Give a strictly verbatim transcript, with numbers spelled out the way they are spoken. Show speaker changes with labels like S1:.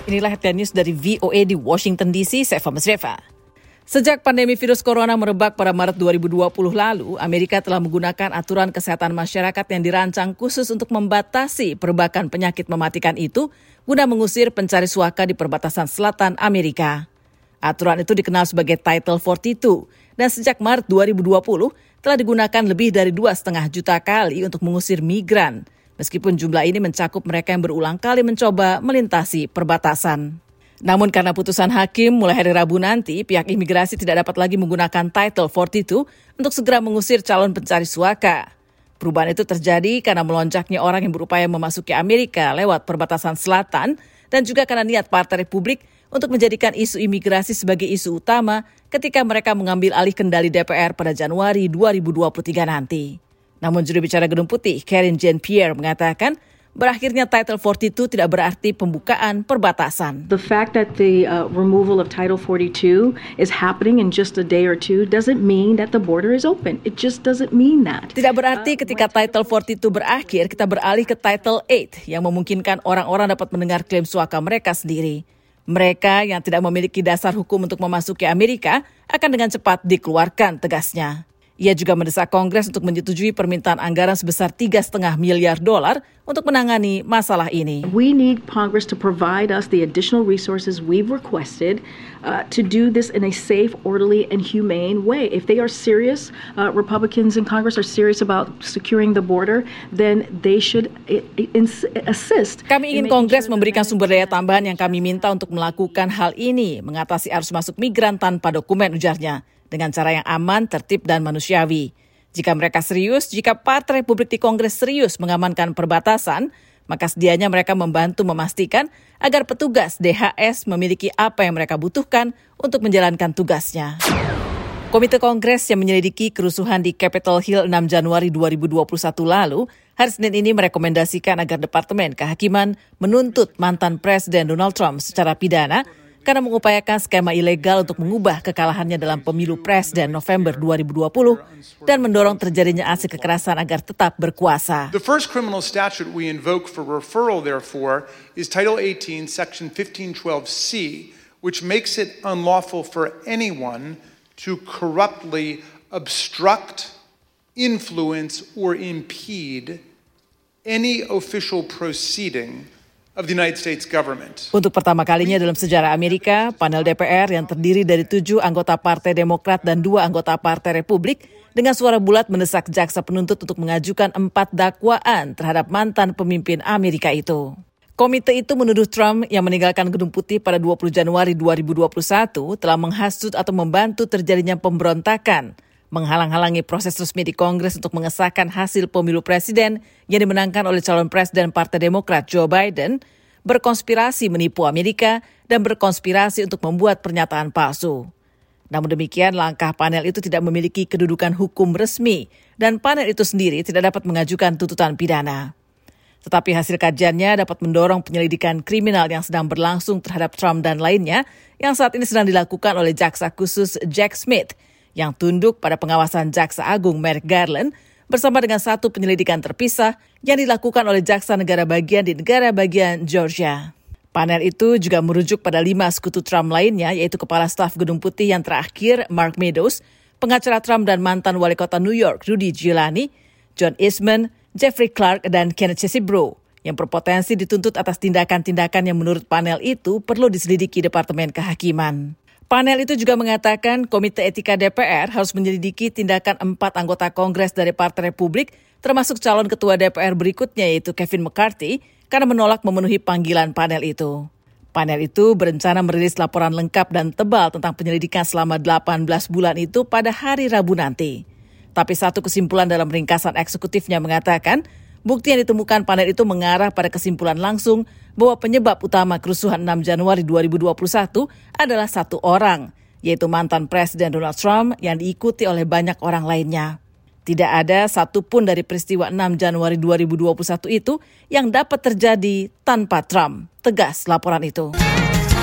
S1: Inilah headline news dari V O A di Washington D C, saya Fama Sreva. Sejak pandemi virus corona merebak pada Maret dua ribu dua puluh lalu, Amerika telah menggunakan aturan kesehatan masyarakat yang dirancang khusus untuk membatasi perbakan penyakit mematikan itu guna mengusir pencari suaka di perbatasan selatan Amerika. Aturan itu dikenal sebagai Title empat puluh dua dan sejak Maret dua ribu dua puluh telah digunakan lebih dari dua koma lima juta kali untuk mengusir migran. Meskipun jumlah ini mencakup mereka yang berulang kali mencoba melintasi perbatasan. Namun karena putusan hakim mulai hari Rabu nanti, pihak imigrasi tidak dapat lagi menggunakan Title empat puluh dua untuk segera mengusir calon pencari suaka. Perubahan itu terjadi karena melonjaknya orang yang berupaya memasuki Amerika lewat perbatasan selatan dan juga karena niat Partai Republik untuk menjadikan isu imigrasi sebagai isu utama ketika mereka mengambil alih kendali D P R pada Januari dua ribu dua puluh tiga nanti. Namun juru bicara Gedung Putih, Karine Jean-Pierre, mengatakan berakhirnya Title empat puluh dua tidak berarti pembukaan perbatasan.
S2: The fact that the uh, removal of Title forty-two is happening in just a day or two doesn't mean that the border is open. It just doesn't mean that.
S1: Tidak berarti ketika Title empat puluh dua berakhir, kita beralih ke Title delapan yang memungkinkan orang-orang dapat mendengar klaim suaka mereka sendiri. Mereka yang tidak memiliki dasar hukum untuk memasuki Amerika akan dengan cepat dikeluarkan, tegasnya. Ia juga mendesak Kongres untuk menyetujui permintaan anggaran sebesar tiga koma lima miliar dolar untuk menangani masalah ini.
S2: We need Congress to provide us the additional resources we've requested uh, to do this in a safe, orderly, and humane way. If they are serious, uh, Republicans in Congress are serious about securing the border, then they should ins- assist.
S1: Kami ingin Kongres memberikan sumber daya tambahan yang kami minta untuk melakukan hal ini, mengatasi arus masuk migran tanpa dokumen, ujarnya, dengan cara yang aman, tertib, dan manusiawi. Jika mereka serius, jika Partai Republik di Kongres serius mengamankan perbatasan, maka sedianya mereka membantu memastikan agar petugas D H S memiliki apa yang mereka butuhkan untuk menjalankan tugasnya. Komite Kongres yang menyelidiki kerusuhan di Capitol Hill enam Januari dua ribu dua puluh satu lalu, hari Senin ini merekomendasikan agar Departemen Kehakiman menuntut mantan Presiden Donald Trump secara pidana karena mengupayakan skema ilegal untuk mengubah kekalahannya dalam pemilu presiden November dua ribu dua puluh dan mendorong terjadinya aksi kekerasan agar tetap berkuasa.
S3: The first criminal statute we invoke for referral, therefore, is Title eighteen, Section fifteen twelve C, which makes it unlawful for anyone to corruptly obstruct, influence, or impede any official proceeding of the United States government.
S1: Untuk pertama kalinya dalam sejarah Amerika, panel D P R yang terdiri dari tujuh anggota Partai Demokrat dan dua anggota Partai Republik dengan suara bulat mendesak jaksa penuntut untuk mengajukan empat dakwaan terhadap mantan pemimpin Amerika itu. Komite itu menuduh Trump yang meninggalkan Gedung Putih pada dua puluh Januari dua ribu dua puluh satu telah menghasut atau membantu terjadinya pemberontakan, menghalang-halangi proses resmi di Kongres untuk mengesahkan hasil pemilu presiden yang dimenangkan oleh calon presiden Partai Demokrat Joe Biden, berkonspirasi menipu Amerika, dan berkonspirasi untuk membuat pernyataan palsu. Namun demikian, langkah panel itu tidak memiliki kedudukan hukum resmi dan panel itu sendiri tidak dapat mengajukan tuntutan pidana. Tetapi hasil kajiannya dapat mendorong penyelidikan kriminal yang sedang berlangsung terhadap Trump dan lainnya yang saat ini sedang dilakukan oleh Jaksa Khusus Jack Smith yang tunduk pada pengawasan Jaksa Agung Merrick Garland bersama dengan satu penyelidikan terpisah yang dilakukan oleh Jaksa Negara Bagian di negara bagian Georgia. Panel itu juga merujuk pada lima sekutu Trump lainnya, yaitu Kepala Staf Gedung Putih yang terakhir, Mark Meadows, pengacara Trump dan mantan Wali Kota New York, Rudy Giuliani, John Eastman, Jeffrey Clark, dan Kenneth Chesebro, yang berpotensi dituntut atas tindakan-tindakan yang menurut panel itu perlu diselidiki Departemen Kehakiman. Panel itu juga mengatakan Komite Etika D P R harus menyelidiki tindakan empat anggota Kongres dari Partai Republik, termasuk calon ketua D P R berikutnya yaitu Kevin McCarthy, karena menolak memenuhi panggilan panel itu. Panel itu berencana merilis laporan lengkap dan tebal tentang penyelidikan selama delapan belas bulan itu pada hari Rabu nanti. Tapi satu kesimpulan dalam ringkasan eksekutifnya mengatakan, bukti yang ditemukan panel itu mengarah pada kesimpulan langsung bahwa penyebab utama kerusuhan enam Januari dua ribu dua puluh satu adalah satu orang, yaitu mantan Presiden Donald Trump yang diikuti oleh banyak orang lainnya. Tidak ada satupun dari peristiwa enam Januari dua ribu dua puluh satu itu yang dapat terjadi tanpa Trump, tegas laporan itu.